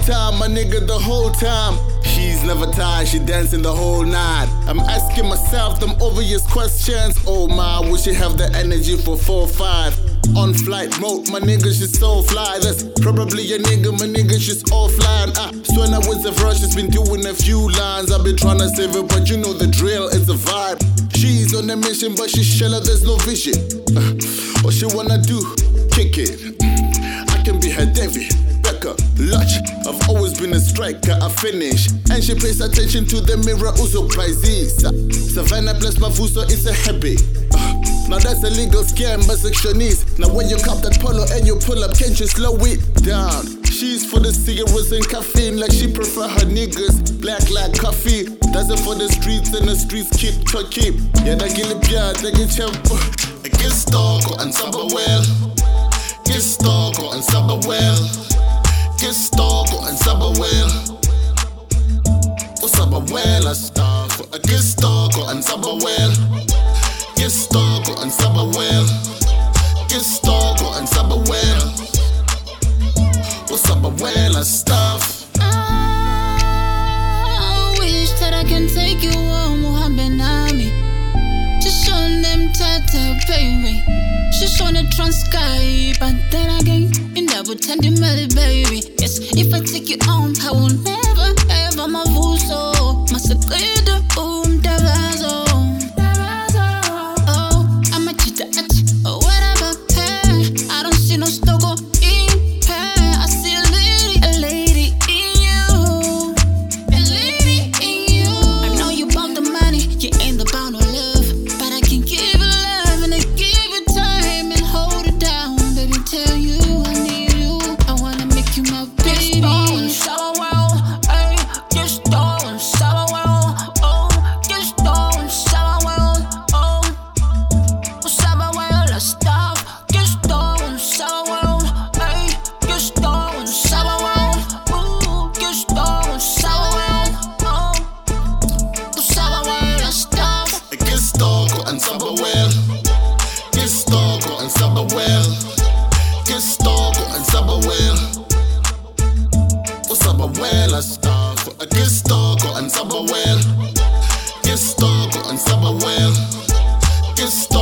time, my nigga, the whole time. She's never tired, she dancing the whole night. I'm asking myself them obvious questions. Oh my, would she have the energy for 4-5? On flight mode, my nigga, she's so fly. That's probably a nigga, my nigga, she's offline. Swear I was a rush, she's been doing a few lines. I've been trying to save her, but you know the drill, it's a vibe. She's on a mission, but she's shallow, there's no vision. What she wanna do, kick it. I can be her David Beckham, Lodge. I've always been a striker, I finish. And she pays attention to the mirror, also prizes. Savannah bless my vuso, it's a habit. Now that's a legal scam, but sectionist. Now when you cop that polo and you pull up, can't you slow it down? She's for the cigarettes and caffeine, like she prefer her niggas black like coffee. That's it for the streets, and the streets keep talking. Yeah, they get it bad, they get champ. Get stalk and samba well. Get stalk and samba well. Get stalk and samba well. Samba well, I start. Get stalk and samba well. Get stalk and samba well. Get stalk and samba well. Samba well, I stuff. I wish that I can take you home, Muhammad Nami. Just show them tata, baby. Just show the Transkai, but then again, you never tend to marry, baby. Yes, if I take you home, I will never ever my vuso. My secret, boom, davazo. Oh, I'm a chita, oh, whatever, hey. I don't see no struggle in her. I see a lady in you. A lady in you. I know you bound the money, you ain't the bound of love. But I can give you love and I give you time and hold it down. Baby, tell you I need you. I wanna make you my baby. And samba well, get stalk and samba well, get stalk and samba well. Samba well, I start. Get stalk and samba well, get stalk and samba well, get stalk.